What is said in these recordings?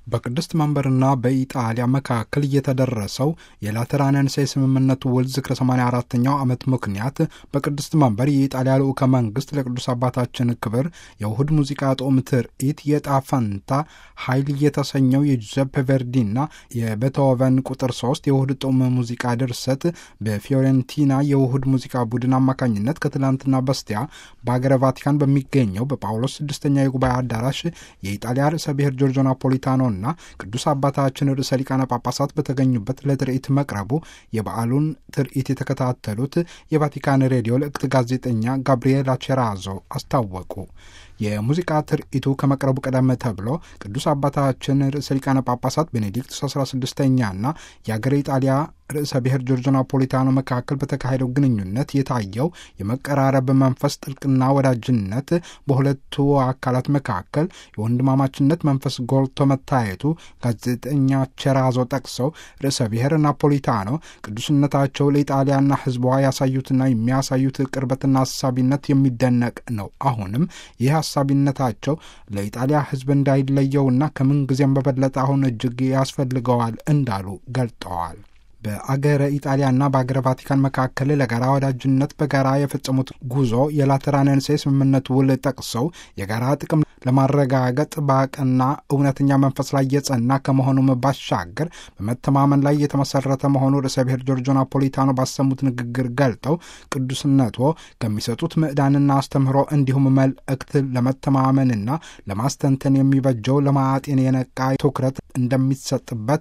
በቅድስት መንበርና በኢጣሊያ መካከል እየተደረሰው የላተራንንሴ ስምምነቱ ውል ዝክረ 84ኛው ዓመት ምክንያት በቅድስት መንበር የኢጣሊያ ልዑከ መንግሥት ለቅዱስ አባታችን ክብር የውህድ ሙዚቃ ጦም ትርኢት የዕጣ ፈንታ ኃይል የተሰኘው የጁዘፔ ቨርዲና የቤቶቨን ቁጥር 3 የውህድ ጦም ሙዚቃ ድርሰት በፊዮሬንቲና የውህድ ሙዚቃ ቡድን አማካኝነት ከትላንትና በስቲያ በአገረ ቫቲካን በሚገኘው በጳውሎስ ስድስተኛ የጉባኤ አዳራሽ የኢጣሊያ ርዕሰ ብሔር ጆርጆ ናፖሊታኖ እና ቅዱስ አባታችን ርዕሰ ሊቃነ ጳጳሳት በተገኙበት ለትርኢት መቅረቡ የበዓሉን ትርኢት የተከታተሉት የቫቲካን ሬዲዮ ልዕክት ጋዜጠኛ ጋብሪኤላ ቼራዞ አስታወቁ። የሙዚቃ ትርኢቱ ከመቅረቡ ቀደም ተብሎ ቅዱስ አባታችን ርዕሰ ሊቃነ ጳጳሳት ቤኔዲክቱስ 16ኛና የአገረ ኢጣሊያ ርዕሰ ብሔር ጆርጆ ናፖሊታኖ መካከል በተካሄደው ግንኙነት የታየው የመቀራረብ መንፈስ ጥልቅና ወዳጅነት በሁለቱ አካላት መካከል የወንድማማችነት መንፈስ ጎልቶ መታየቱ ጋዜጠኛ ቼራዞ ጠቅሰው ርዕሰ ብሔር ናፖሊታኖ ቅዱስነታቸው ለኢጣሊያና ሕዝቧ ያሳዩትና የሚያሳዩት ቅርበትና አሳቢነት የሚደነቅ ነው። አሁንም ይህ አሳቢነታቸው ለኢጣሊያ ሕዝብ እንዳይለየውና ከምን ጊዜም በበለጠ አሁን እጅግ ያስፈልገዋል እንዳሉ ገልጠዋል። በአገረ ኢጣሊያና በአገረ ቫቲካን መካከል ለጋራ ወዳጅነት በጋራ የፈጸሙት ጉዞ የላተራንንሴ ስምምነት ውል ጠቅሰው የጋራ ጥቅም ለማረጋገጥ ባቀና እውነተኛ መንፈስ ላይ የጸና ከመሆኑም ባሻገር በመተማመን ላይ የተመሰረተ መሆኑ ርዕሰ ብሔር ጆርጆ ናፖሊታኖ ባሰሙት ንግግር ገልጠው ቅዱስነቶ ከሚሰጡት ምዕዳንና አስተምህሮ እንዲሁም መልእክት ለመተማመንና ለማስተንተን የሚበጀው ለማጤን የነቃ ትኩረት እንደሚሰጥበት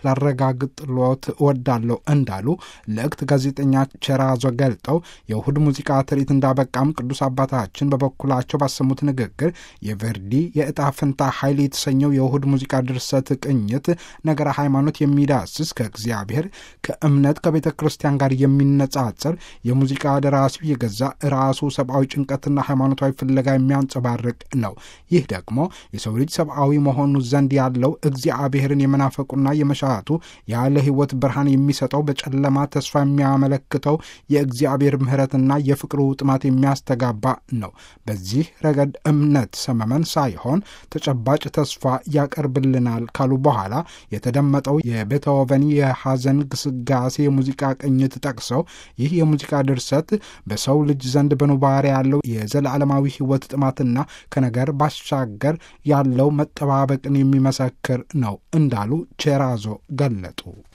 ላረጋግጥሎት እወዳለሁ እንዳሉ ልዕክት ጋዜጠኛ ቼራዞ ገልጠው የውህድ ሙዚቃ ትርኢት እንዳበቃም ቅዱስ አባታችን በበኩላቸው ባሰሙት ንግግር የቨርዲ የዕጣ ፈንታ ኃይል የተሰኘው የውህድ ሙዚቃ ድርሰት ቅኝት ነገረ ሃይማኖት የሚዳስስ ከእግዚአብሔር ከእምነት ከቤተ ክርስቲያን ጋር የሚነጻጸር የሙዚቃ ደራሲው የገዛ ራሱ ሰብአዊ ጭንቀትና ሃይማኖታዊ ፍለጋ የሚያንጸባርቅ ነው። ይህ ደግሞ የሰው ልጅ ሰብአዊ መሆኑ ዘንድ ያለው እግዚአብሔርን የመናፈቁና የመሻቱ ያለ ሕይወት ብርሃን የሚሰጠው በጨለማ ተስፋ የሚያመለክተው የእግዚአብሔር ምሕረትና የፍቅሩ ጥማት የሚያስተጋባ ነው። በዚህ ረገድ እምነት ሰመመን ሳይሆን ተጨባጭ ተስፋ ያቀርብልናል ካሉ በኋላ የተደመጠው የቤቶቨን የሐዘን ግስጋሴ የሙዚቃ ቅኝት ጠቅሰው ይህ የሙዚቃ ድርሰት በሰው ልጅ ዘንድ በኑባሬ ያለው የዘላለማዊ ሕይወት ጥማትና ከነገር ባሻገር ያለው መጠባበቅን የሚመሰክር ነው እንዳሉ ቼራዞ ገለጡ።